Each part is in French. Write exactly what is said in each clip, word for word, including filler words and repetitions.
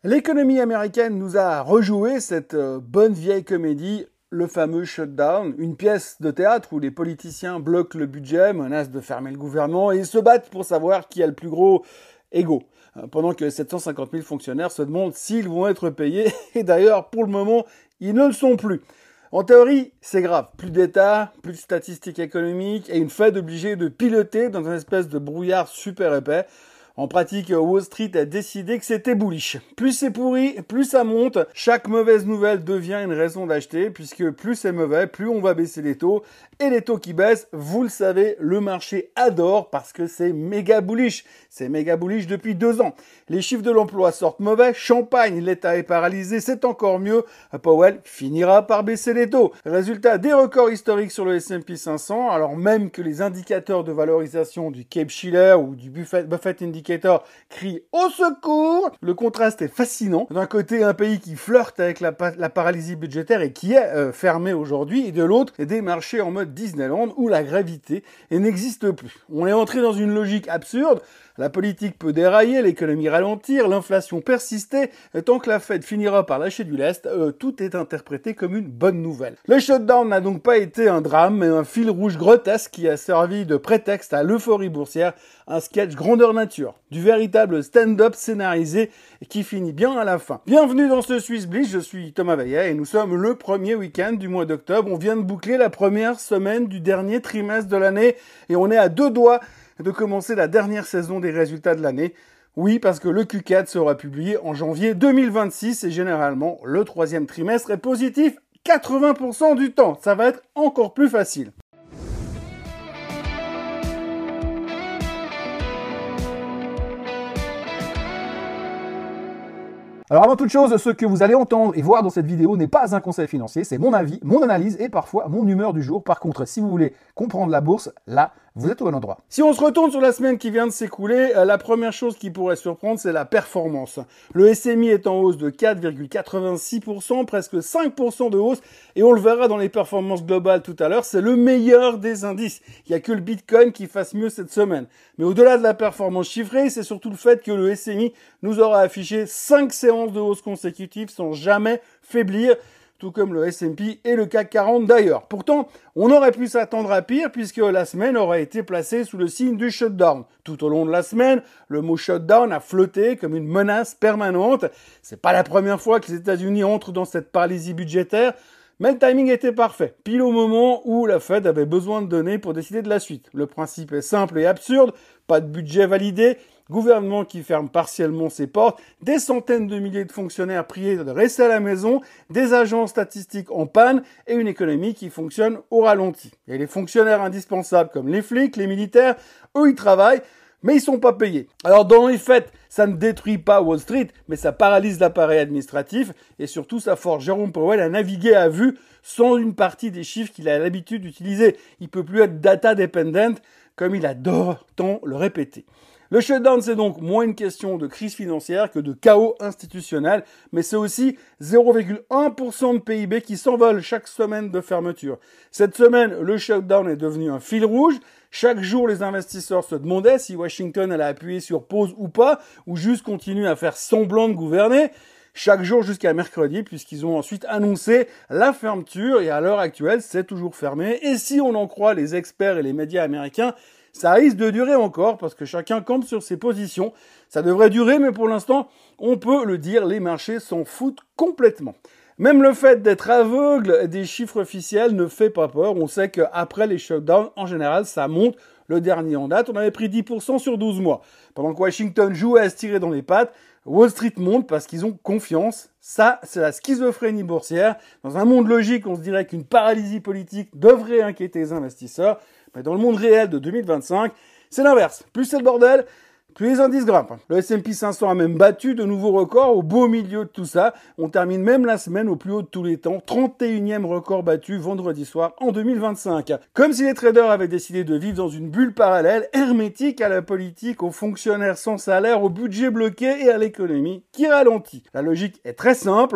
L'économie américaine nous a rejoué cette euh, bonne vieille comédie, le fameux shutdown, une pièce de théâtre où les politiciens bloquent le budget, menacent de fermer le gouvernement et se battent pour savoir qui a le plus gros ego. Pendant que sept cent cinquante mille fonctionnaires se demandent s'ils vont être payés, et d'ailleurs, pour le moment, ils ne le sont plus. En théorie, c'est grave. Plus d'État, plus de statistiques économiques et une Fed obligée de piloter dans une espèce de brouillard super épais. En pratique, Wall Street a décidé que c'était bullish. Plus c'est pourri, plus ça monte. Chaque mauvaise nouvelle devient une raison d'acheter, puisque plus c'est mauvais, plus on va baisser les taux. Et les taux qui baissent, vous le savez, le marché adore parce que c'est méga bullish. C'est méga bullish depuis deux ans. Les chiffres de l'emploi sortent mauvais. Champagne, l'État est paralysé, c'est encore mieux. Powell finira par baisser les taux. Résultat, des records historiques sur le S and P cinq cents, alors même que les indicateurs de valorisation du Cape-Shiller ou du Buffett, Buffett Indicator crient au secours. Le contraste est fascinant. D'un côté, un pays qui flirte avec la, la paralysie budgétaire et qui est euh, fermé aujourd'hui, et de l'autre, des marchés en mode Disneyland où la gravité n'existe plus. On est entré dans une logique absurde. La politique peut dérailler, l'économie ralentir, l'inflation persister. Tant que la Fed finira par lâcher du lest, euh, tout est interprété comme une bonne nouvelle. Le shutdown n'a donc pas été un drame, mais un fil rouge grotesque qui a servi de prétexte à l'euphorie boursière, un sketch grandeur nature, du véritable stand-up scénarisé qui finit bien à la fin. Bienvenue dans ce Swiss Bliss, je suis Thomas Vaillet et nous sommes le premier week-end du mois d'octobre. On vient de boucler la première semaine du dernier trimestre de l'année et on est à deux doigts de commencer la dernière saison des résultats de l'année. Oui, parce que le Q quatre sera publié en janvier deux mille vingt-six et généralement, le troisième trimestre est positif quatre-vingts pour cent du temps. Ça va être encore plus facile. Alors avant toute chose, ce que vous allez entendre et voir dans cette vidéo n'est pas un conseil financier, c'est mon avis, mon analyse et parfois mon humeur du jour. Par contre, si vous voulez comprendre la bourse, là, vous êtes au bon endroit. Si on se retourne sur la semaine qui vient de s'écouler, la première chose qui pourrait surprendre, c'est la performance. Le S M I est en hausse de quatre virgule quatre-vingt-six pour cent, presque cinq pour cent de hausse, et on le verra dans les performances globales tout à l'heure, c'est le meilleur des indices. Il n'y a que le Bitcoin qui fasse mieux cette semaine. Mais au-delà de la performance chiffrée, c'est surtout le fait que le S M I nous aura affiché cinq séances de hausse consécutives sans jamais faiblir, tout comme le S and P et le C A C quarante d'ailleurs. Pourtant, on aurait pu s'attendre à pire puisque la semaine aurait été placée sous le signe du shutdown. Tout au long de la semaine, le mot shutdown a flotté comme une menace permanente. C'est pas la première fois que les États-Unis entrent dans cette paralysie budgétaire, mais le timing était parfait, pile au moment où la Fed avait besoin de données pour décider de la suite. Le principe est simple et absurde, pas de budget validé, gouvernement qui ferme partiellement ses portes, des centaines de milliers de fonctionnaires priés de rester à la maison, des agents statistiques en panne et une économie qui fonctionne au ralenti. Et les fonctionnaires indispensables comme les flics, les militaires, eux ils travaillent, mais ils sont pas payés. Alors dans les faits, ça ne détruit pas Wall Street, mais ça paralyse l'appareil administratif et surtout ça force Jérôme Powell à naviguer à vue sans une partie des chiffres qu'il a l'habitude d'utiliser. Il peut plus être data dependent comme il adore tant le répéter. Le shutdown, c'est donc moins une question de crise financière que de chaos institutionnel, mais c'est aussi zéro virgule un pour cent de P I B qui s'envole chaque semaine de fermeture. Cette semaine, le shutdown est devenu un fil rouge. Chaque jour, les investisseurs se demandaient si Washington allait appuyer sur pause ou pas, ou juste continuer à faire semblant de gouverner. Chaque jour jusqu'à mercredi, puisqu'ils ont ensuite annoncé la fermeture, et à l'heure actuelle, c'est toujours fermé. Et si on en croit les experts et les médias américains, ça risque de durer encore parce que chacun campe sur ses positions. Ça devrait durer, mais pour l'instant, on peut le dire, les marchés s'en foutent complètement. Même le fait d'être aveugle des chiffres officiels ne fait pas peur. On sait qu'après les shutdowns, en général, ça monte. Le dernier en date, on avait pris dix pour cent sur douze mois. Pendant que Washington jouait à se tirer dans les pattes, Wall Street monte parce qu'ils ont confiance. Ça, c'est la schizophrénie boursière. Dans un monde logique, on se dirait qu'une paralysie politique devrait inquiéter les investisseurs. Mais dans le monde réel de deux mille vingt-cinq, c'est l'inverse. Plus c'est le bordel, plus les indices grimpent. Le S and P cinq cents a même battu de nouveaux records au beau milieu de tout ça. On termine même la semaine au plus haut de tous les temps. trente et unième record battu vendredi soir en deux mille vingt-cinq. Comme si les traders avaient décidé de vivre dans une bulle parallèle, hermétique à la politique, aux fonctionnaires sans salaire, au budget bloqué et à l'économie qui ralentit. La logique est très simple.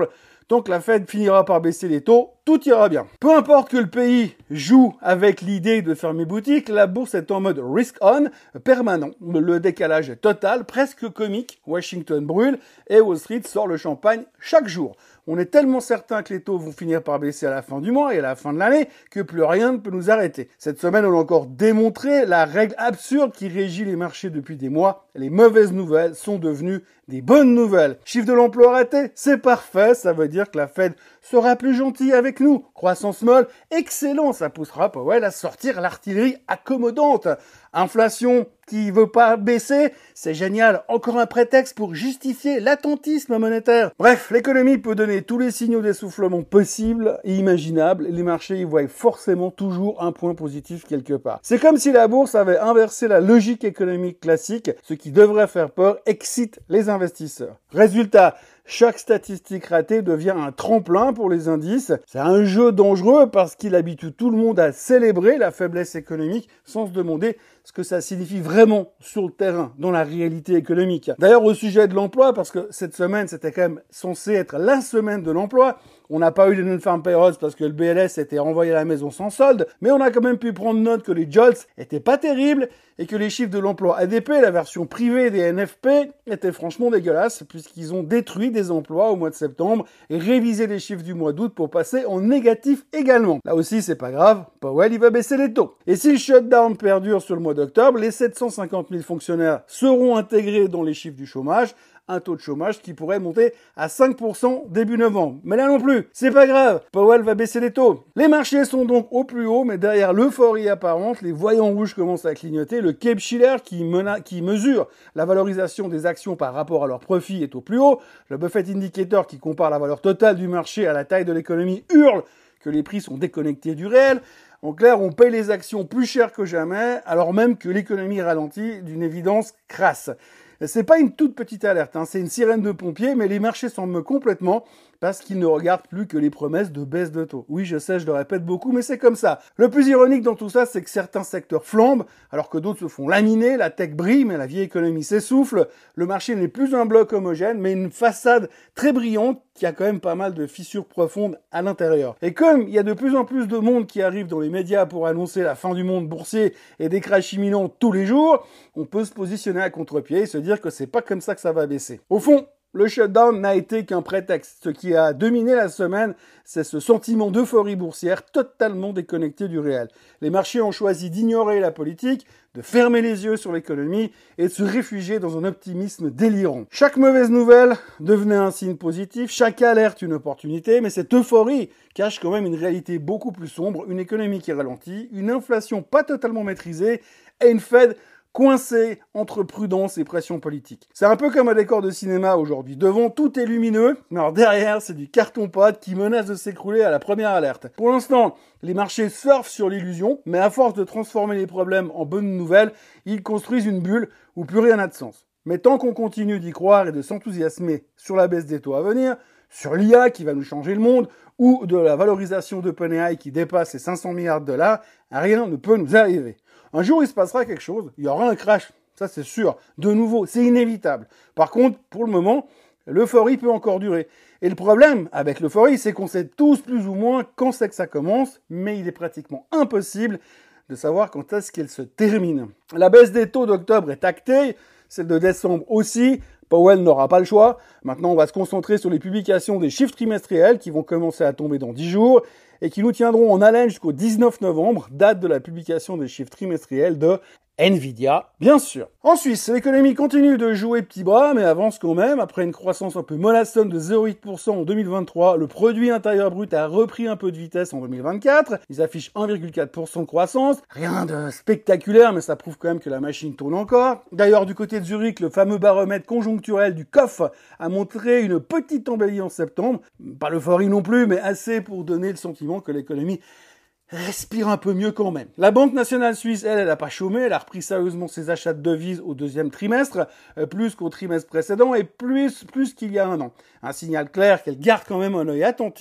Tant que la Fed finira par baisser les taux, tout ira bien. Peu importe que le pays joue avec l'idée de fermer boutique, la bourse est en mode risk-on permanent. Le décalage est total, presque comique. Washington brûle et Wall Street sort le champagne chaque jour. On est tellement certain que les taux vont finir par baisser à la fin du mois et à la fin de l'année que plus rien ne peut nous arrêter. Cette semaine, on a encore démontré la règle absurde qui régit les marchés depuis des mois. Les mauvaises nouvelles sont devenues des bonnes nouvelles. Chiffre de l'emploi raté, c'est parfait, ça veut dire que la Fed sera plus gentille avec nous. Croissance molle, excellent, ça poussera Powell à sortir l'artillerie accommodante. Inflation qui veut pas baisser, c'est génial, encore un prétexte pour justifier l'attentisme monétaire. Bref, l'économie peut donner tous les signaux d'essoufflement possibles et imaginables, et les marchés y voient forcément toujours un point positif quelque part. C'est comme si la bourse avait inversé la logique économique classique, ce qui devrait faire peur excite les investisseurs. Résultat, chaque statistique ratée devient un tremplin pour les indices. C'est un jeu dangereux parce qu'il habitue tout le monde à célébrer la faiblesse économique sans se demander ce que ça signifie vraiment sur le terrain, dans la réalité économique. D'ailleurs, au sujet de l'emploi, parce que cette semaine, c'était quand même censé être la semaine de l'emploi, on n'a pas eu les non-farm payrolls parce que le B L S était renvoyé à la maison sans solde, mais on a quand même pu prendre note que les jolts étaient pas terribles et que les chiffres de l'emploi A D P, la version privée des N F P, étaient franchement dégueulasses puisqu'ils ont détruit des emplois au mois de septembre et révisé les chiffres du mois d'août pour passer en négatif également. Là aussi, c'est pas grave, Powell, il va baisser les taux. Et si le shutdown perdure sur le mois d'octobre, les sept cent cinquante mille fonctionnaires seront intégrés dans les chiffres du chômage, un taux de chômage qui pourrait monter à cinq pour cent début novembre. Mais là non plus, c'est pas grave, Powell va baisser les taux. Les marchés sont donc au plus haut, mais derrière l'euphorie apparente, les voyants rouges commencent à clignoter. Le Case-Shiller qui, mena- qui mesure la valorisation des actions par rapport à leur profit est au plus haut. Le Buffett Indicator qui compare la valeur totale du marché à la taille de l'économie hurle que les prix sont déconnectés du réel. En clair, on paye les actions plus cher que jamais, alors même que l'économie ralentit d'une évidence crasse. C'est pas une toute petite alerte, hein, c'est une sirène de pompiers, mais les marchés s'en moquent complètement parce qu'ils ne regardent plus que les promesses de baisse de taux. Oui, je sais, je le répète beaucoup, mais c'est comme ça. Le plus ironique dans tout ça, c'est que certains secteurs flambent, alors que d'autres se font laminer, la tech brille, mais la vieille économie s'essouffle. Le marché n'est plus un bloc homogène, mais une façade très brillante qui a quand même pas mal de fissures profondes à l'intérieur. Et comme il y a de plus en plus de monde qui arrive dans les médias pour annoncer la fin du monde boursier et des crashs imminents tous les jours, on peut se positionner à contre-pied et se dire que c'est pas comme ça que ça va baisser. Au fond, le shutdown n'a été qu'un prétexte. Ce qui a dominé la semaine, c'est ce sentiment d'euphorie boursière totalement déconnecté du réel. Les marchés ont choisi d'ignorer la politique, de fermer les yeux sur l'économie et de se réfugier dans un optimisme délirant. Chaque mauvaise nouvelle devenait un signe positif, chaque alerte une opportunité, mais cette euphorie cache quand même une réalité beaucoup plus sombre, une économie qui ralentit, une inflation pas totalement maîtrisée et une Fed coincé entre prudence et pression politique. C'est un peu comme un décor de cinéma aujourd'hui. Devant, tout est lumineux, mais alors derrière, c'est du carton-pâte qui menace de s'écrouler à la première alerte. Pour l'instant, les marchés surfent sur l'illusion, mais à force de transformer les problèmes en bonnes nouvelles, ils construisent une bulle où plus rien n'a de sens. Mais tant qu'on continue d'y croire et de s'enthousiasmer sur la baisse des taux à venir, sur l'I A qui va nous changer le monde, ou de la valorisation d'OpenAI qui dépasse les cinq cents milliards de dollars, rien ne peut nous arriver. Un jour, il se passera quelque chose, il y aura un crash, ça c'est sûr. De nouveau, c'est inévitable. Par contre, pour le moment, l'euphorie peut encore durer. Et le problème avec l'euphorie, c'est qu'on sait tous plus ou moins quand c'est que ça commence, mais il est pratiquement impossible de savoir quand est-ce qu'elle se termine. La baisse des taux d'octobre est actée, celle de décembre aussi. Powell n'aura pas le choix. Maintenant, on va se concentrer sur les publications des chiffres trimestriels qui vont commencer à tomber dans dix jours et qui nous tiendront en haleine jusqu'au dix-neuf novembre, date de la publication des chiffres trimestriels de Nvidia, bien sûr. En Suisse, l'économie continue de jouer petit bras, mais avance quand même. Après une croissance un peu mollassonne de zéro virgule huit pour cent en deux mille vingt-trois, le produit intérieur brut a repris un peu de vitesse en deux mille vingt-quatre. Ils affichent un virgule quatre pour cent de croissance. Rien de spectaculaire, mais ça prouve quand même que la machine tourne encore. D'ailleurs, du côté de Zurich, le fameux baromètre conjoncturel du C O F a montré une petite embellie en septembre. Pas l'euphorie non plus, mais assez pour donner le sentiment que l'économie respire un peu mieux quand même. La Banque nationale suisse, elle, elle n'a pas chômé, elle a repris sérieusement ses achats de devises au deuxième trimestre, euh, plus qu'au trimestre précédent et plus, plus qu'il y a un an. Un signal clair qu'elle garde quand même un œil attentif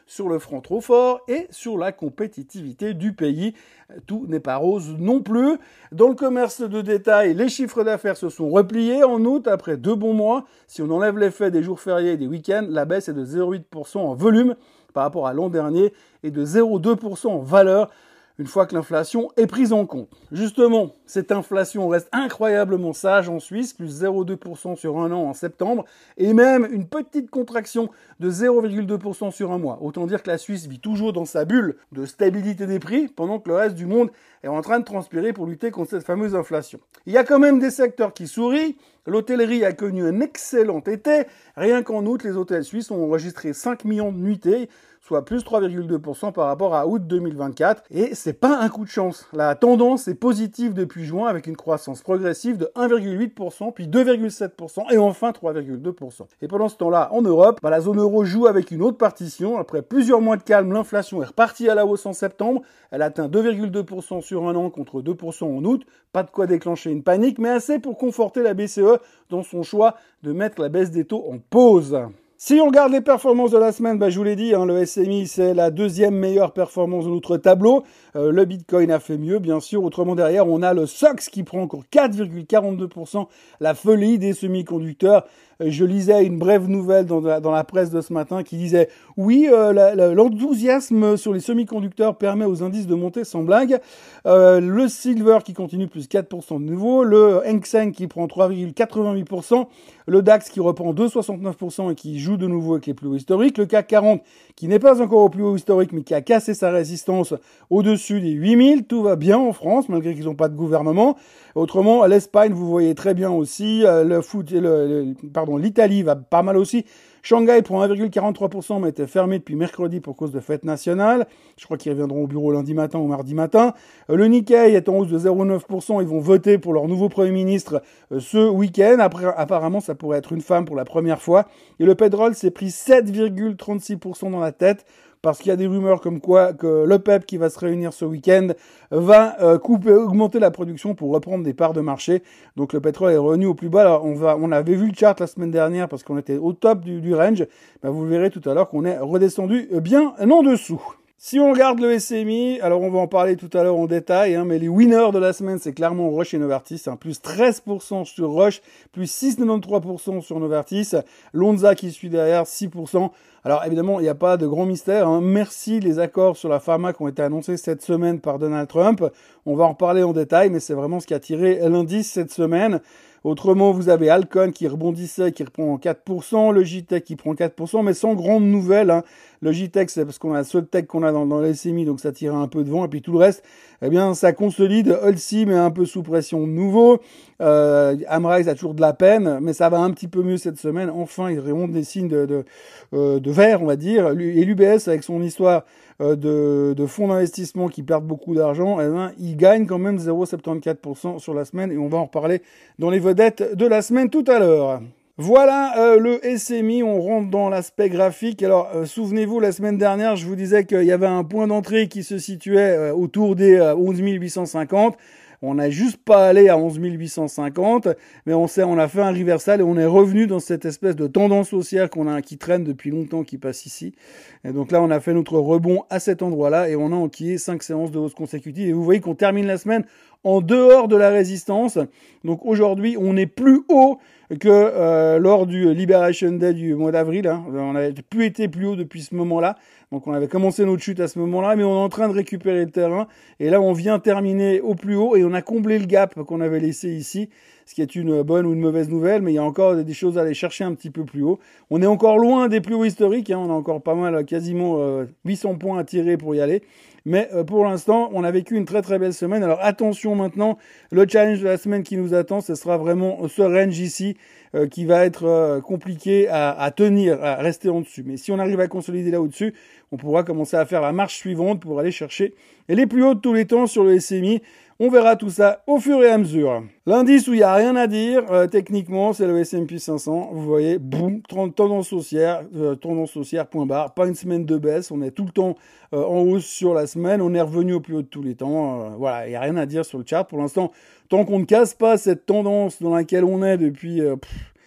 sur le franc trop fort et sur la compétitivité du pays. Tout n'est pas rose non plus. Dans le commerce de détail, les chiffres d'affaires se sont repliés en août après deux bons mois. Si on enlève l'effet des jours fériés et des week-ends, la baisse est de zéro virgule huit pour cent en volume par rapport à l'an dernier et de zéro virgule deux pour cent en valeur, une fois que l'inflation est prise en compte. Justement, cette inflation reste incroyablement sage en Suisse, plus zéro virgule deux pour cent sur un an en septembre, et même une petite contraction de zéro virgule deux pour cent sur un mois. Autant dire que la Suisse vit toujours dans sa bulle de stabilité des prix, pendant que le reste du monde est en train de transpirer pour lutter contre cette fameuse inflation. Il y a quand même des secteurs qui sourient. L'hôtellerie a connu un excellent été. Rien qu'en août, les hôtels suisses ont enregistré cinq millions de nuitées, soit plus trois virgule deux pour cent par rapport à août deux mille vingt-quatre. Et c'est pas un coup de chance. La tendance est positive depuis juin avec une croissance progressive de un virgule huit pour cent, puis deux virgule sept pour cent et enfin trois virgule deux pour cent. Et pendant ce temps-là, en Europe, bah, la zone euro joue avec une autre partition. Après plusieurs mois de calme, l'inflation est repartie à la hausse en septembre. Elle atteint deux virgule deux pour cent sur un an contre deux pour cent en août. Pas de quoi déclencher une panique, mais assez pour conforter la B C E dans son choix de mettre la baisse des taux en pause. Si on regarde les performances de la semaine, bah, je vous l'ai dit, hein, le S M I, c'est la deuxième meilleure performance de notre tableau. Euh, le Bitcoin a fait mieux, bien sûr. Autrement, derrière, on a le S O X qui prend encore quatre virgule quarante-deux pour cent. La folie des semi-conducteurs. Euh, je lisais une brève nouvelle dans la, dans la presse de ce matin qui disait « Oui, euh, la, la, l'enthousiasme sur les semi-conducteurs permet aux indices de monter sans blague. Euh, le Silver qui continue plus quatre pour cent de nouveau. Le Hang Seng qui prend trois virgule quatre-vingt-huit pour cent. Le DAX qui reprend deux virgule soixante-neuf pour cent et qui joue de nouveau avec les plus hauts historiques. Le C A C quarante qui n'est pas encore au plus haut historique mais qui a cassé sa résistance au-dessus des huit mille. Tout va bien en France malgré qu'ils n'ont pas de gouvernement. Autrement, l'Espagne, vous voyez très bien aussi. Le foot, le, le, pardon, l'Italie va pas mal aussi. Shanghai prend un virgule quarante-trois pour cent mais était fermé depuis mercredi pour cause de fête nationale. Je crois qu'ils reviendront au bureau lundi matin ou mardi matin. Le Nikkei est en hausse de zéro virgule neuf pour cent. Ils vont voter pour leur nouveau Premier ministre ce week-end. Après, apparemment, ça pourrait être une femme pour la première fois. Et le pétrole s'est pris sept virgule trente-six pour cent dans la tête parce qu'il y a des rumeurs comme quoi que l'OPEP qui va se réunir ce week-end va euh, couper, augmenter la production pour reprendre des parts de marché. Donc le pétrole est revenu au plus bas. Alors, on va, on avait vu le chart la semaine dernière parce qu'on était au top du, du range. Ben, vous verrez tout à l'heure qu'on est redescendu bien en dessous. Si on regarde le S M I, alors on va en parler tout à l'heure en détail, hein, mais les winners de la semaine, c'est clairement Roche et Novartis, hein, plus treize pour cent sur Roche, plus six virgule quatre-vingt-treize pour cent sur Novartis, Lonza qui suit derrière, six pour cent. Alors évidemment, il n'y a pas de grand mystère, hein. Merci les accords sur la pharma qui ont été annoncés cette semaine par Donald Trump. On va en reparler en détail, mais c'est vraiment ce qui a tiré l'indice cette semaine. Autrement, vous avez Alcon qui rebondissait, qui reprend quatre pour cent, le J-Tech qui prend quatre pour cent, mais sans grande nouvelle, hein. Le J-Tech, c'est parce qu'on a le seul tech qu'on a dans, dans l'S M I, donc ça tire un peu de vent, et puis tout le reste, eh bien, ça consolide. Holcim est un peu sous pression de nouveau. Euh, Amrise a toujours de la peine, mais ça va un petit peu mieux cette semaine. Enfin, il remonte des signes de, de, euh, de vert, on va dire. Et l'U B S, avec son histoire euh, de, de fonds d'investissement qui perdent beaucoup d'argent, eh bien, il gagne quand même zéro virgule soixante-quatorze pour cent sur la semaine, et on va en reparler dans les vedettes de la semaine tout à l'heure. Voilà euh, le S M I, on rentre dans l'aspect graphique. Alors euh, souvenez-vous, la semaine dernière, je vous disais qu'il y avait un point d'entrée qui se situait euh, autour des euh, onze mille huit cent cinquante. On n'a juste pas allé à onze mille huit cent cinquante, mais on sait, on a fait un reversal et on est revenu dans cette espèce de tendance haussière qu'on a, qui traîne depuis longtemps, qui passe ici. Et donc là, on a fait notre rebond à cet endroit-là et on a enquillé cinq séances de hausse consécutive. Et vous voyez qu'on termine la semaine en dehors de la résistance. Donc aujourd'hui, on est plus haut que euh, lors du Liberation Day du mois d'avril. Hein. On n'avait plus été plus haut depuis ce moment-là. Donc on avait commencé notre chute à ce moment-là, mais on est en train de récupérer le terrain. Et là, on vient terminer au plus haut et on a comblé le gap qu'on avait laissé ici, ce qui est une bonne ou une mauvaise nouvelle, mais il y a encore des choses à aller chercher un petit peu plus haut. On est encore loin des plus hauts historiques, hein. On a encore pas mal, quasiment euh, huit cents points à tirer pour y aller. Mais euh, pour l'instant, on a vécu une très très belle semaine. Alors attention maintenant, le challenge de la semaine qui nous attend, ce sera vraiment ce range ici euh, qui va être euh, compliqué à, à tenir, à rester en dessus. Mais si on arrive à consolider là au-dessus, on pourra commencer à faire la marche suivante pour aller chercher les plus hauts de tous les temps sur le S M I. On verra tout ça au fur et à mesure. L'indice où il n'y a rien à dire, euh, techniquement, c'est le S and P cinq cents. Vous voyez, boum, tendance haussière, euh, tendance haussière, point barre. Pas une semaine de baisse. On est tout le temps euh, en hausse sur la semaine. On est revenu au plus haut de tous les temps. Euh, voilà, il n'y a rien à dire sur le chart. Pour l'instant, tant qu'on ne casse pas cette tendance dans laquelle on est depuis... Euh, pff,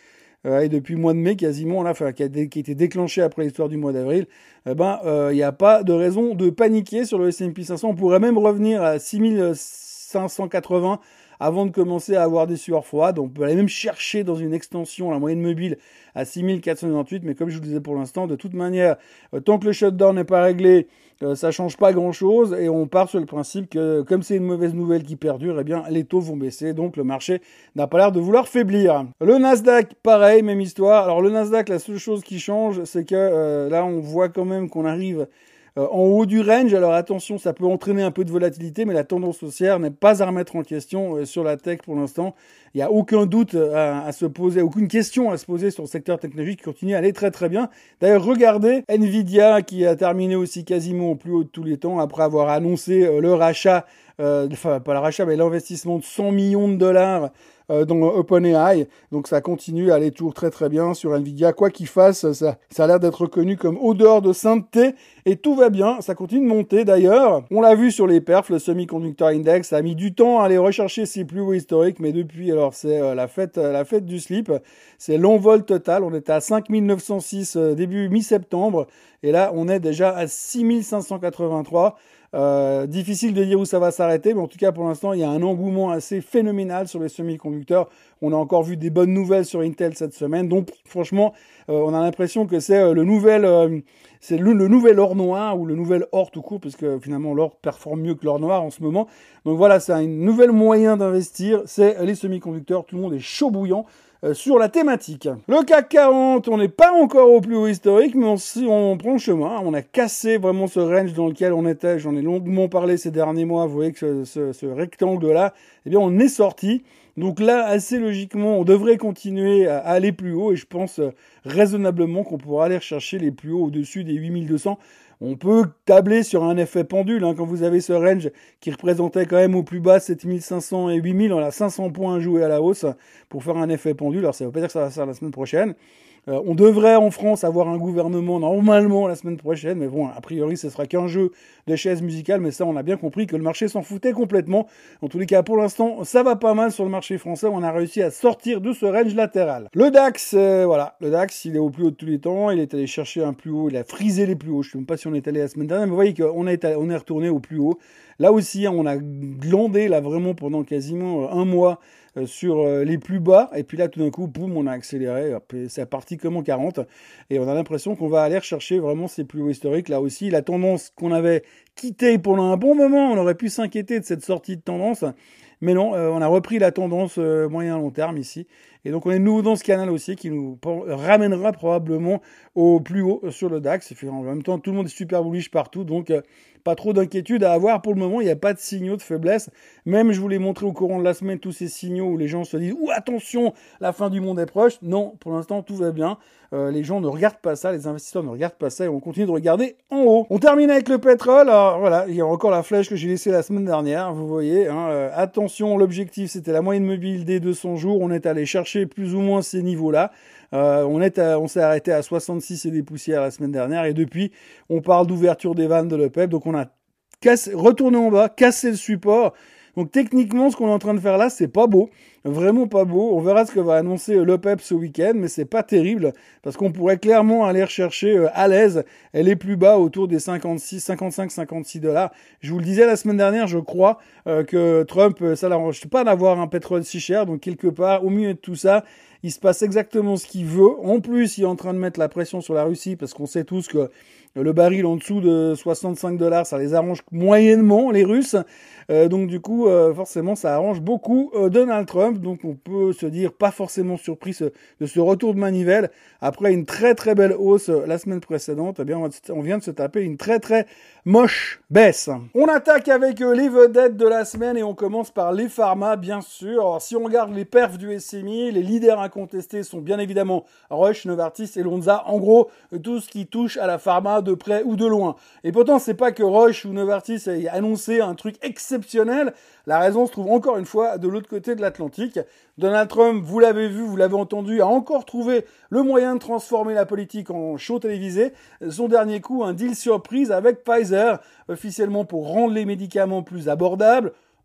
euh, et depuis le mois de mai quasiment, là, enfin, qui a, dé, qui a été déclenché après l'histoire du mois d'avril, eh ben, il euh, n'y a pas de raison de paniquer sur le S and P cinq cents. On pourrait même revenir à six mille cinq cent quatre-vingts avant de commencer à avoir des sueurs froides. On peut aller même chercher dans une extension la moyenne mobile à six mille quatre cent quatre-vingt-huit, mais comme je vous le disais pour l'instant, de toute manière, euh, tant que le shutdown n'est pas réglé, euh, ça change pas grand-chose, et on part sur le principe que, comme c'est une mauvaise nouvelle qui perdure, eh bien, les taux vont baisser, donc le marché n'a pas l'air de vouloir faiblir. Le Nasdaq, pareil, même histoire. Alors le Nasdaq, la seule chose qui change, c'est que euh, là, on voit quand même qu'on arrive en haut du range. Alors attention, ça peut entraîner un peu de volatilité, mais la tendance haussière n'est pas à remettre en question sur la tech pour l'instant. Il n'y a aucun doute à, à se poser, aucune question à se poser sur le secteur technologique qui continue à aller très très bien. D'ailleurs, regardez Nvidia qui a terminé aussi quasiment au plus haut de tous les temps après avoir annoncé le rachat, euh, enfin pas le rachat, mais l'investissement de cent millions de dollars Euh, dans OpenAI, donc ça continue à aller toujours très très bien sur Nvidia, quoi qu'il fasse, ça, ça a l'air d'être reconnu comme odeur de sainteté, et tout va bien, ça continue de monter d'ailleurs. On l'a vu sur les perfs, le Semiconductor Index, ça a mis du temps à aller rechercher ses plus hauts historiques, mais depuis, alors c'est euh, la fête euh, la fête du slip, c'est l'envol total, on était à cinq mille neuf cent six euh, début mi-septembre, et là on est déjà à six mille cinq cent quatre-vingt-trois. Euh, difficile de dire où ça va s'arrêter, mais en tout cas pour l'instant il y a un engouement assez phénoménal sur les semi-conducteurs. On a encore vu des bonnes nouvelles sur Intel cette semaine, donc franchement euh, on a l'impression que c'est euh, le nouvel euh, c'est le, le nouvel or noir ou le nouvel or tout court, parce que finalement l'or performe mieux que l'or noir en ce moment. Donc voilà, c'est un nouvel moyen d'investir, c'est les semi-conducteurs. Tout le monde est chaud bouillant Euh, sur la thématique. Le C A C quarante, on n'est pas encore au plus haut historique, mais on, on prend le chemin. On a cassé vraiment ce range dans lequel on était. J'en ai longuement parlé ces derniers mois. Vous voyez que ce, ce, ce rectangle-là, eh bien, on est sorti. Donc là, assez logiquement, on devrait continuer à aller plus haut, et je pense euh, raisonnablement qu'on pourra aller chercher les plus hauts au-dessus des huit mille deux cents. On peut tabler sur un effet pendule, hein, quand vous avez ce range qui représentait quand même au plus bas sept mille cinq cents et huit mille, on a cinq cents points à jouer à la hausse pour faire un effet pendule. Alors ça ne veut pas dire que ça va se faire la semaine prochaine. Euh, on devrait en France avoir un gouvernement normalement la semaine prochaine, mais bon, a priori ce sera qu'un jeu de chaises musicales, mais ça on a bien compris que le marché s'en foutait complètement. En tous les cas, pour l'instant, ça va pas mal sur le marché français, on a réussi à sortir de ce range latéral. Le DAX, euh, voilà, le DAX il est au plus haut de tous les temps, il est allé chercher un plus haut, il a frisé les plus hauts, je ne sais même pas si on est allé la semaine dernière, mais vous voyez qu'on est, allé, on est retourné au plus haut. Là aussi, on a glandé là vraiment pendant quasiment un mois sur les plus bas, et puis là tout d'un coup boum, on a accéléré, c'est parti comme en quarante, et on a l'impression qu'on va aller rechercher vraiment ces plus hauts historiques. Là aussi la tendance qu'on avait quittée pendant un bon moment, on aurait pu s'inquiéter de cette sortie de tendance, mais non, euh, on a repris la tendance euh, moyen long terme ici, et donc on est de nouveau dans ce canal aussi qui nous ramènera probablement au plus haut sur le DAX. Et puis en même temps tout le monde est super bullish partout, donc euh, pas trop d'inquiétude à avoir pour le moment, il n'y a pas de signaux de faiblesse. Même je vous l'ai montré au courant de la semaine, tous ces signaux où les gens se disent « Ouh, attention, la fin du monde est proche ». Non, pour l'instant, tout va bien. Euh, les gens ne regardent pas ça, les investisseurs ne regardent pas ça, et on continue de regarder en haut. On termine avec le pétrole. Alors voilà, il y a encore la flèche que j'ai laissée la semaine dernière, vous voyez. Hein, euh, attention, l'objectif c'était la moyenne mobile des deux cents jours. On est allé chercher plus ou moins ces niveaux-là. Euh, on est à, on s'est arrêté à soixante-six et des poussières la semaine dernière, et depuis on parle d'ouverture des vannes de l'O P E P, donc on a cassé, retourné en bas, cassé le support. Donc techniquement, ce qu'on est en train de faire là, c'est pas beau, vraiment pas beau. On verra ce que va annoncer l'O P E P ce week-end, mais c'est pas terrible, parce qu'on pourrait clairement aller rechercher euh, à l'aise les plus bas autour des cinquante-six, cinquante-cinq, cinquante-six dollars. Je vous le disais la semaine dernière, je crois euh, que Trump, ça l'arrange pas d'avoir un pétrole si cher, donc quelque part, au milieu de tout ça, il se passe exactement ce qu'il veut. En plus, il est en train de mettre la pression sur la Russie, parce qu'on sait tous que le baril en dessous de soixante-cinq dollars, ça les arrange moyennement, les Russes. Euh, donc du coup, euh, forcément, ça arrange beaucoup euh, Donald Trump. Donc on peut se dire pas forcément surpris ce, de ce retour de manivelle. Après une très très belle hausse euh, la semaine précédente, eh bien on, on vient de se taper une très très moche baisse. On attaque avec euh, les vedettes de la semaine, et on commence par les pharma, bien sûr. Alors, si on regarde les perfs du S M I, les leaders incontestés sont bien évidemment Roche, Novartis et Lonza. En gros, euh, tout ce qui touche à la pharma de près ou de loin. Et pourtant, c'est pas que Roche ou Novartis aient annoncé un truc exceptionnel. La raison se trouve encore une fois de l'autre côté de l'Atlantique. Donald Trump, vous l'avez vu, vous l'avez entendu, a encore trouvé le moyen de transformer la politique en show télévisé. Son dernier coup, un deal surprise avec Pfizer, officiellement pour rendre les médicaments plus abordables.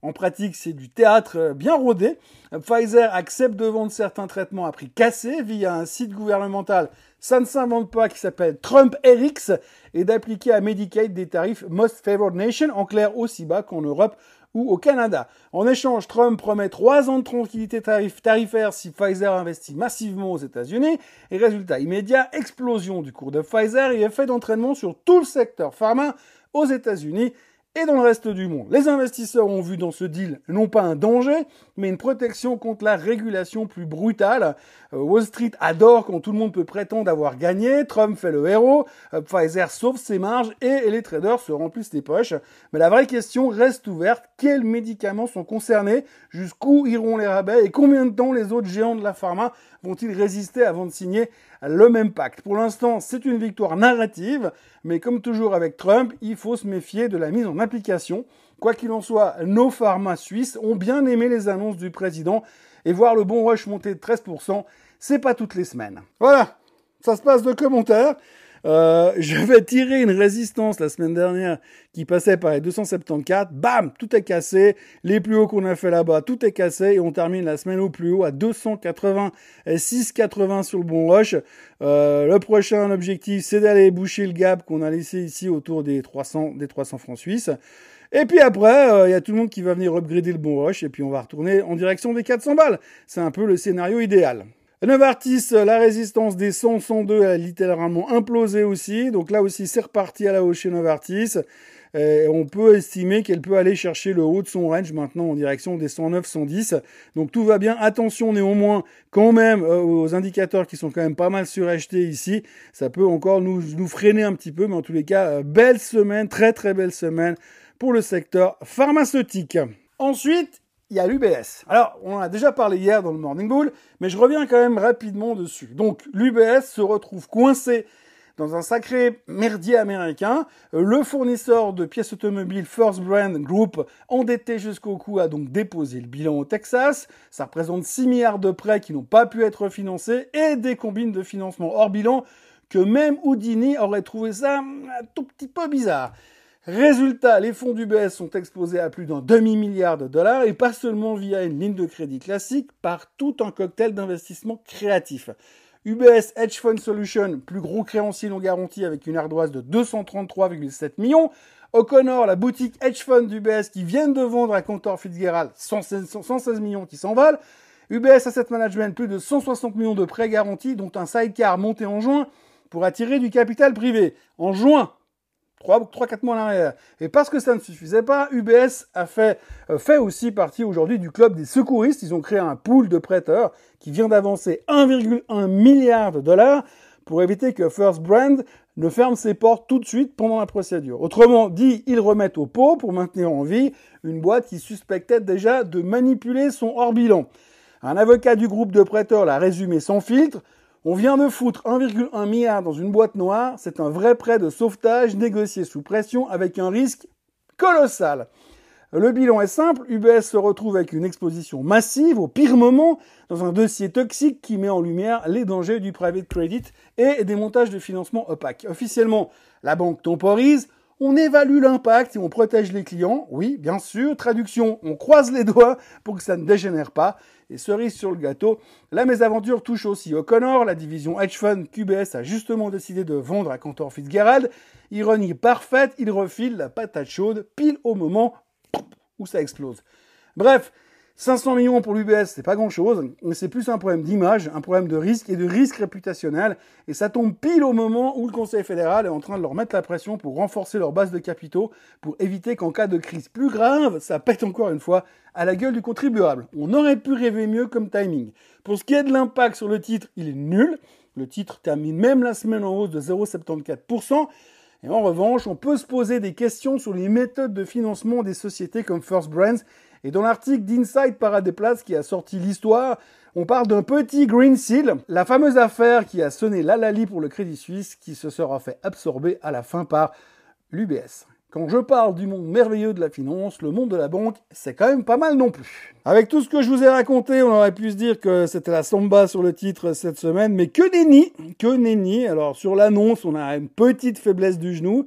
En pratique, c'est du théâtre bien rodé. Pfizer accepte de vendre certains traitements à prix cassé via un site gouvernemental, ça ne s'invente pas, qui s'appelle Trump R X, et d'appliquer à Medicaid des tarifs Most Favored Nation, en clair aussi bas qu'en Europe ou au Canada. En échange, Trump promet trois ans de tranquillité tarif- tarifaire si Pfizer investit massivement aux États-Unis. Et résultat immédiat, explosion du cours de Pfizer et effet d'entraînement sur tout le secteur pharma aux États-Unis et dans le reste du monde. Les investisseurs ont vu dans ce deal non pas un danger, mais une protection contre la régulation plus brutale. Euh, Wall Street adore quand tout le monde peut prétendre avoir gagné, Trump fait le héros, euh, Pfizer sauve ses marges et les traders se remplissent les poches. Mais la vraie question reste ouverte, quels médicaments sont concernés, jusqu'où iront les rabais et combien de temps les autres géants de la pharma vont-ils résister avant de signer le même pacte? Pour l'instant, c'est une victoire narrative, mais comme toujours avec Trump, il faut se méfier de la mise en application. Quoi qu'il en soit, nos pharma suisses ont bien aimé les annonces du président et voir le bon rush monter de treize pour cent, c'est pas toutes les semaines. Voilà, ça se passe de commentaires. Euh, je vais tirer une résistance la semaine dernière qui passait par les deux cent soixante-quatorze. Bam, tout est cassé. Les plus hauts qu'on a fait là-bas, tout est cassé. Et on termine la semaine au plus haut à deux cent quatre-vingt-six quatre-vingts sur le bon rush. Euh, le prochain objectif, c'est d'aller boucher le gap qu'on a laissé ici autour des trois cents, des trois cents francs suisses. Et puis après, il euh, y a tout le monde qui va venir upgrader le bon rush et puis on va retourner en direction des quatre cents balles. C'est un peu le scénario idéal. Novartis, la résistance des cent, cent deux, elle a littéralement implosé aussi. Donc là aussi, c'est reparti à la hausse chez Novartis. Et on peut estimer qu'elle peut aller chercher le haut de son range maintenant en direction des cent neuf, cent dix. Donc tout va bien. Attention néanmoins quand même euh, aux indicateurs qui sont quand même pas mal surachetés ici. Ça peut encore nous, nous freiner un petit peu. Mais en tous les cas, euh, belle semaine, très très belle semaine pour le secteur pharmaceutique. Ensuite, il y a l'U B S. Alors, on en a déjà parlé hier dans le Morning Bull, mais je reviens quand même rapidement dessus. Donc, l'U B S se retrouve coincé dans un sacré merdier américain. Le fournisseur de pièces automobiles First Brand Group, endetté jusqu'au cou, a donc déposé le bilan au Texas. Ça représente six milliards de prêts qui n'ont pas pu être financés et des combines de financement hors bilan que même Houdini aurait trouvé ça un tout petit peu bizarre. Résultat, les fonds d'U B S sont exposés à plus d'un demi-milliard de dollars et pas seulement via une ligne de crédit classique, par tout un cocktail d'investissements créatifs. U B S Hedge Fund Solutions, plus gros créancier non garanti avec une ardoise de deux cent trente-trois virgule sept millions. O'Connor, la boutique hedge fund d'U B S qui viennent de vendre à Cantor Fitzgerald cent seize millions qui s'envolent. U B S Asset Management, plus de cent soixante millions de prêts garantis, dont un sidecar monté en juin pour attirer du capital privé. En juin trois quatre mois en arrière. Et parce que ça ne suffisait pas, U B S a fait, euh, fait aussi partie aujourd'hui du club des secouristes. Ils ont créé un pool de prêteurs qui vient d'avancer un virgule un milliard de dollars pour éviter que First Brand ne ferme ses portes tout de suite pendant la procédure. Autrement dit, ils remettent au pot pour maintenir en vie une boîte qui suspectait déjà de manipuler son hors-bilan. Un avocat du groupe de prêteurs l'a résumé sans filtre. On vient de foutre un virgule un milliard dans une boîte noire, c'est un vrai prêt de sauvetage négocié sous pression avec un risque colossal. Le bilan est simple, U B S se retrouve avec une exposition massive au pire moment dans un dossier toxique qui met en lumière les dangers du private credit et des montages de financement opaques. Officiellement, la banque temporise, on évalue l'impact et on protège les clients. Oui, bien sûr. Traduction, on croise les doigts pour que ça ne dégénère pas. Et cerise sur le gâteau, la mésaventure touche aussi O'Connor, la division hedge fund qu'U B S a justement décidé de vendre à Cantor Fitzgerald. Ironie parfaite, il refile la patate chaude pile au moment où ça explose. Bref, cinq cents millions pour l'U B S, c'est pas grand-chose, mais c'est plus un problème d'image, un problème de risque et de risque réputationnel. Et ça tombe pile au moment où le Conseil fédéral est en train de leur mettre la pression pour renforcer leur base de capitaux, pour éviter qu'en cas de crise plus grave, ça pète encore une fois à la gueule du contribuable. On aurait pu rêver mieux comme timing. Pour ce qui est de l'impact sur le titre, il est nul. Le titre termine même la semaine en hausse de zéro virgule soixante-quatorze pour cent. Et en revanche, on peut se poser des questions sur les méthodes de financement des sociétés comme First Brands. Et dans l'article d'Inside Paradeplatz qui a sorti l'histoire, on parle d'un petit Green Seal, la fameuse affaire qui a sonné l'halali pour le Crédit Suisse, qui se sera fait absorber à la fin par l'U B S. Quand je parle du monde merveilleux de la finance, le monde de la banque, c'est quand même pas mal non plus. Avec tout ce que je vous ai raconté, on aurait pu se dire que c'était la samba sur le titre cette semaine, mais que nenni, que nenni. Alors sur l'annonce, on a une petite faiblesse du genou,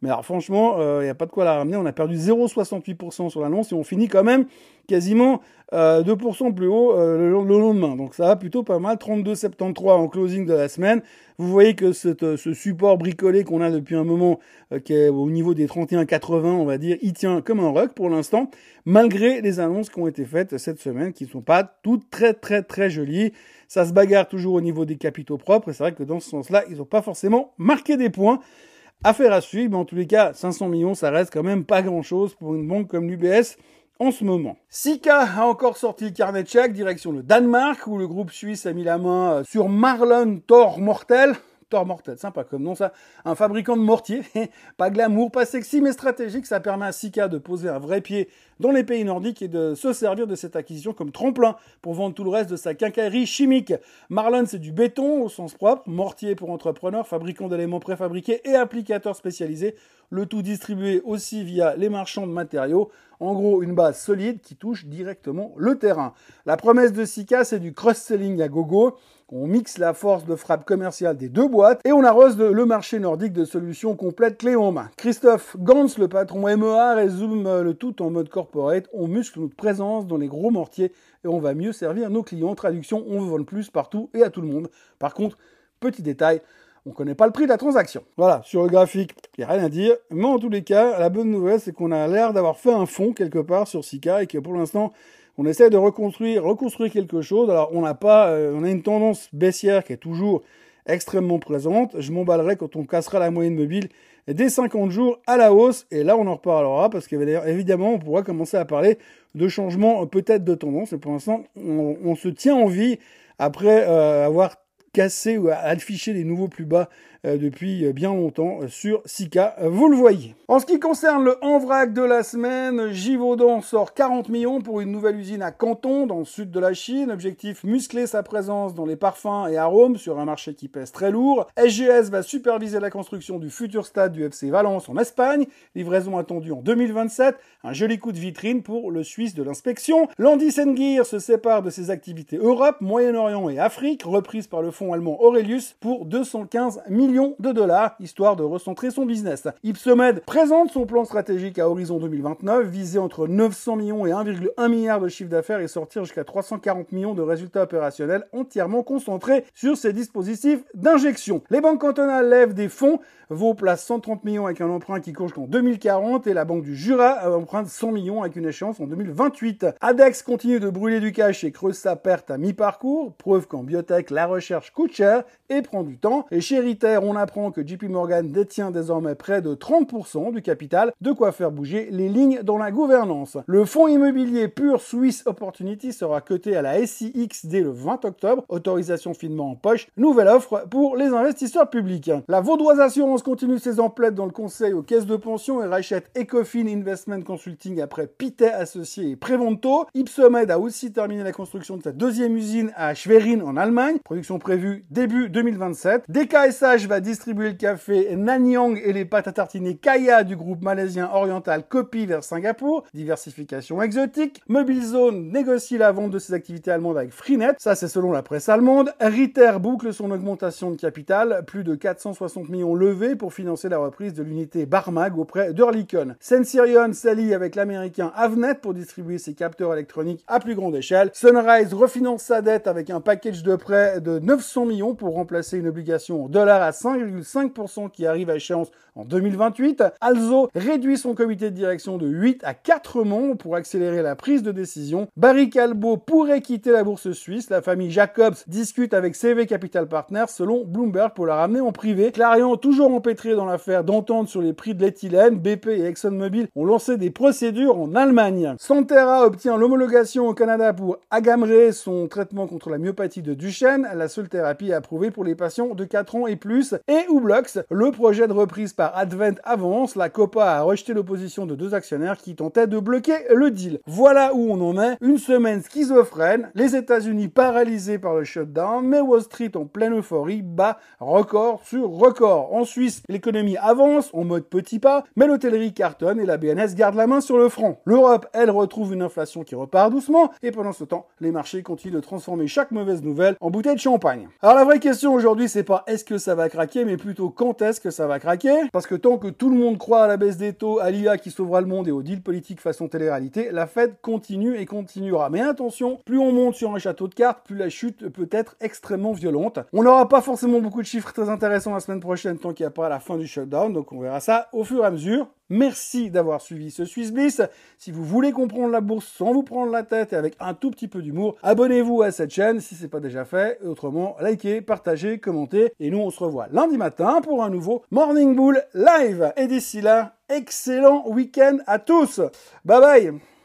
Mais alors franchement, il euh, n'y a pas de quoi la ramener. On a perdu zéro virgule soixante-huit pour cent sur l'annonce et on finit quand même quasiment euh, deux pour cent plus haut euh, le, le lendemain. Donc ça va plutôt pas mal. trente-deux virgule soixante-treize en closing de la semaine. Vous voyez que cette, ce support bricolé qu'on a depuis un moment, euh, qui est au niveau des trente et un virgule quatre-vingts, on va dire, il tient comme un roc pour l'instant, malgré les annonces qui ont été faites cette semaine, qui ne sont pas toutes très très très jolies. Ça se bagarre toujours au niveau des capitaux propres, et c'est vrai que dans ce sens-là, ils n'ont pas forcément marqué des points. Affaire à suivre, mais en tous les cas, cinq cents millions, ça reste quand même pas grand-chose pour une banque comme l'U B S en ce moment. Sika a encore sorti le carnet de chèques, direction le Danemark, où le groupe suisse a mis la main sur Marlon Thor Mortel. Thor Mortel, sympa comme nom ça, un fabricant de mortiers, pas glamour, pas sexy, mais stratégique, ça permet à Sika de poser un vrai pied dans les pays nordiques et de se servir de cette acquisition comme tremplin pour vendre tout le reste de sa quincaillerie chimique. Marlon, c'est du béton au sens propre, mortier pour entrepreneurs, fabricant d'éléments préfabriqués et applicateurs spécialisés, le tout distribué aussi via les marchands de matériaux. En gros, une base solide qui touche directement le terrain. La promesse de Sika, c'est du cross-selling à gogo. On mixe la force de frappe commerciale des deux boîtes et on arrose le marché nordique de solutions complètes clés en main. Christophe Gans, le patron M E A, résume le tout en mode corporate. On muscle notre présence dans les gros mortiers et on va mieux servir nos clients. Traduction, on veut vendre plus partout et à tout le monde. Par contre, petit détail, on ne connaît pas le prix de la transaction. Voilà, sur le graphique, il n'y a rien à dire. Mais en tous les cas, la bonne nouvelle, c'est qu'on a l'air d'avoir fait un fond quelque part sur Sika et que pour l'instant, on essaie de reconstruire, reconstruire quelque chose. Alors, on n'a pas, euh, on a une tendance baissière qui est toujours extrêmement présente. Je m'emballerai quand on cassera la moyenne mobile dès cinquante jours à la hausse. Et là, on en reparlera parce qu'évidemment, on pourra commencer à parler de changement peut-être de tendance. Et pour l'instant, on, on se tient en vie après euh, avoir cassé ou affiché les nouveaux plus bas euh, depuis bien longtemps euh, sur Sika, euh, vous le voyez. En ce qui concerne le en vrac de la semaine, Givaudan sort quarante millions pour une nouvelle usine à Canton, dans le sud de la Chine. Objectif, muscler sa présence dans les parfums et arômes sur un marché qui pèse très lourd. S G S va superviser la construction du futur stade du F C Valence en Espagne. Livraison attendue en deux mille vingt-sept. Un joli coup de vitrine pour le Suisse de l'inspection. Landis&Gyr se sépare de ses activités Europe, Moyen-Orient et Afrique, reprise par le fonds allemand Aurelius pour deux cent quinze millions de dollars, histoire de recentrer son business. Ipsomed présente son plan stratégique à horizon deux mille vingt-neuf, visé entre neuf cents millions et un virgule un milliard de chiffre d'affaires et sortir jusqu'à trois cent quarante millions de résultats opérationnels entièrement concentrés sur ces dispositifs d'injection. Les banques cantonales lèvent des fonds. Vaud place cent trente millions avec un emprunt qui court jusqu'en deux mille quarante et la Banque du Jura emprunte cent millions avec une échéance en deux mille vingt-huit. Adex continue de brûler du cash et creuse sa perte à mi-parcours, preuve qu'en biotech, la recherche coûte cher et prend du temps. Et chez Ritter, on apprend que J P Morgan détient désormais près de trente pour cent du capital, de quoi faire bouger les lignes dans la gouvernance. Le fonds immobilier Pure Swiss Opportunity sera coté à la S I X dès le vingt octobre, autorisation finement en poche, nouvelle offre pour les investisseurs publics. La Vaudoise Assurance continue ses emplettes dans le conseil aux caisses de pension et rachète Ecofin Investment Consulting après Pittet Associés et Prevonto. Ipsomed a aussi terminé la construction de sa deuxième usine à Schwerin en Allemagne, production prévue début deux mille vingt-sept. D K S H va distribuer le café Nanyang et les pâtes à tartiner Kaya du groupe malaisien oriental Kopi vers Singapour, diversification exotique. Mobilezone négocie la vente de ses activités allemandes avec Freenet, ça c'est selon la presse allemande. Ritter boucle son augmentation de capital, plus de quatre cent soixante millions levés pour financer la reprise de l'unité Barmag auprès d'Oerlikon. Sensirion s'allie avec l'américain Avnet pour distribuer ses capteurs électroniques à plus grande échelle. Sunrise refinance sa dette avec un package de prêt de neuf cents millions pour remplacer une obligation en dollars à cinq virgule cinq pour cent qui arrive à échéance en deux mille vingt-huit. Alzo réduit son comité de direction de huit à quatre membres pour accélérer la prise de décision. Barry Callebaut pourrait quitter la bourse suisse. La famille Jacobs discute avec C V Capital Partners selon Bloomberg pour la ramener en privé. Clarion, toujours empêtré dans l'affaire d'entente sur les prix de l'éthylène, B P et ExxonMobil ont lancé des procédures en Allemagne. Santerra obtient l'homologation au Canada pour Agamree, son traitement contre la myopathie de Duchenne, la seule thérapie approuvée pour les patients de quatre ans et plus. Et Ublox, le projet de reprise par Advent avance. La Copa a rejeté l'opposition de deux actionnaires qui tentaient de bloquer le deal. Voilà où on en est. Une semaine schizophrène, les États-Unis paralysés par le shutdown, mais Wall Street en pleine euphorie bat record sur record. En Suisse, l'économie avance en mode petit pas, mais l'hôtellerie cartonne et la B N S garde la main sur le front. L'Europe, elle, retrouve une inflation qui repart doucement, et pendant ce temps, les marchés continuent de transformer chaque mauvaise nouvelle en bouteille de champagne. Alors la vraie question aujourd'hui, c'est pas est-ce que ça va craquer, mais plutôt quand est-ce que ça va craquer. Parce que tant que tout le monde croit à la baisse des taux, à l'I A qui sauvera le monde et au deal politique façon télé-réalité, la Fed continue et continuera. Mais attention, plus on monte sur un château de cartes, plus la chute peut être extrêmement violente. On n'aura pas forcément beaucoup de chiffres très intéressants la semaine prochaine tant qu'il n'y a pas la fin du shutdown, donc on verra ça au fur et à mesure. Merci d'avoir suivi ce Swiss Bliss. Si vous voulez comprendre la bourse sans vous prendre la tête et avec un tout petit peu d'humour, abonnez-vous à cette chaîne si c'est pas déjà fait. Et autrement, likez, partagez, commentez. Et nous, on se revoit lundi matin pour un nouveau Morning Bull Live. Et d'ici là, excellent week-end à tous. Bye bye.